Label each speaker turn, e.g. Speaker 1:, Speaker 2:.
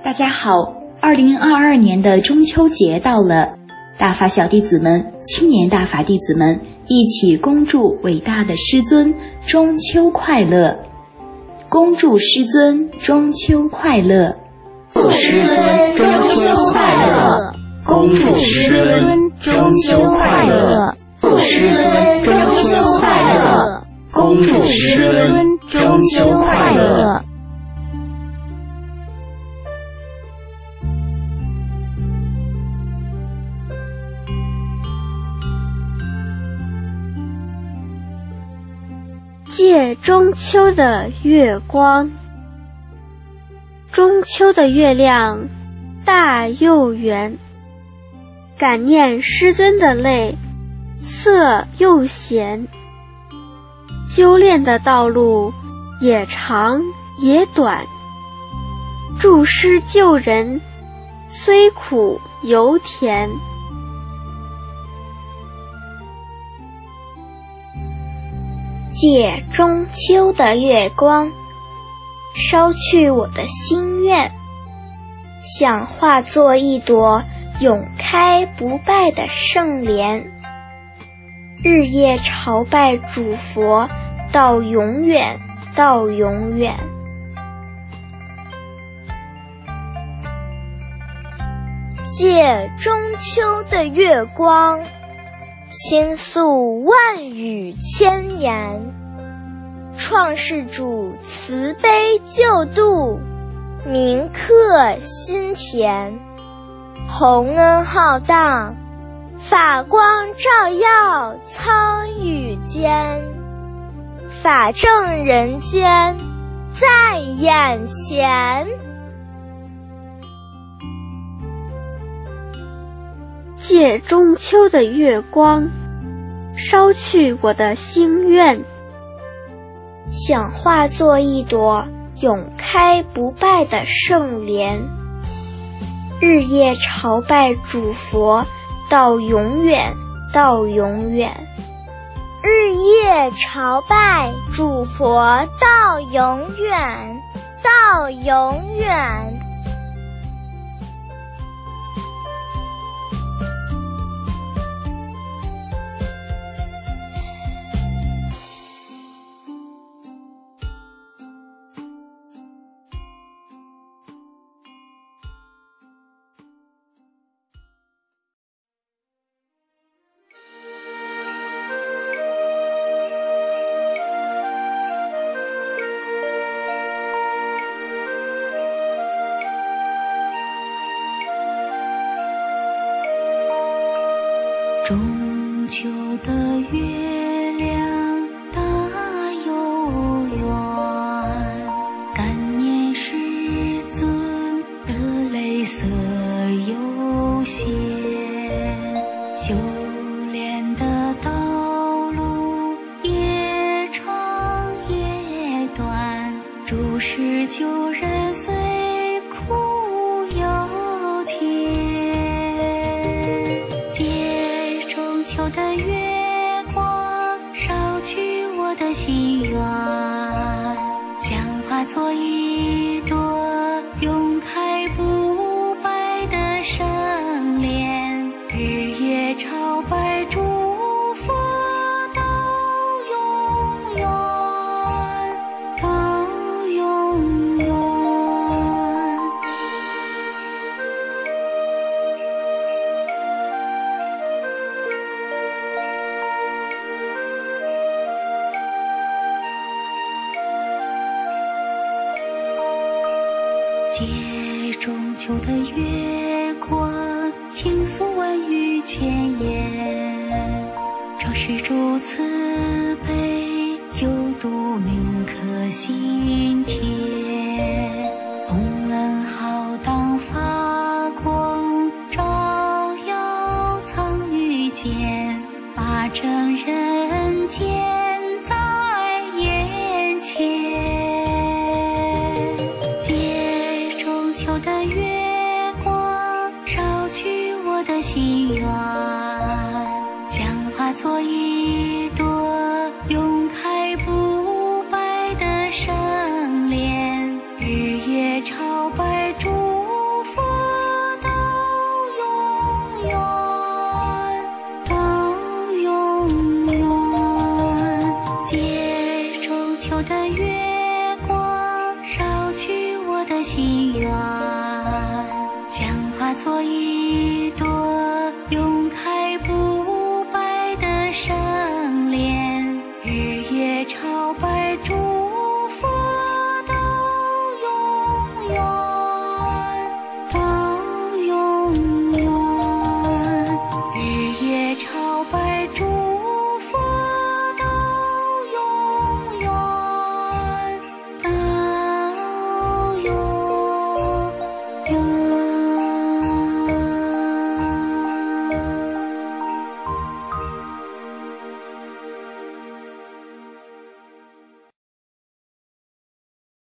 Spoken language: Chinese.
Speaker 1: 大家好，2022年的中秋节到了，大法小弟子们、青年大法弟子们一起恭祝伟大的师尊中秋快乐！恭祝师尊中秋快乐！
Speaker 2: 祝师尊中秋快乐！恭祝师尊中秋快乐！祝师尊中秋快乐！恭祝师尊中秋快乐！
Speaker 3: 借中秋的月光。中秋的月亮大又圆，感念师尊的泪涩又咸。修炼的道路也长也短，助师救人虽苦犹甜。
Speaker 4: 借中秋的月光，捎去我的心愿，想化作一朵永开不败的圣莲，日夜朝拜主佛，到永远，到永远。借中秋的月光，倾诉万语千言，创世主慈悲救度，铭刻心田。洪恩浩荡，法光照耀苍宇间，法正人间在眼前。
Speaker 3: 借中秋的月光，捎去我的心愿，
Speaker 4: 想化作一朵永开不败的圣莲，日夜朝拜主佛，到永远，到永远。日夜朝拜主佛，到永远，到永远。
Speaker 5: 中秋的月亮大又圆，感念师尊的泪涩又咸。修炼的道路也长也短，诸事救人虽苦又甜。中秋的月光，捎去我的心愿，想化作一朵永开不败的圣莲，日夜朝拜主佛，到永远，到永远。借中秋的月光，倾诉万语千言，创世主慈悲救度，铭刻心田。洪恩浩荡，发光照耀苍宇间，法正人间在眼前。中秋的月光，捎去我的心愿，想化作一朵永开不败的圣莲，日夜朝拜主爱不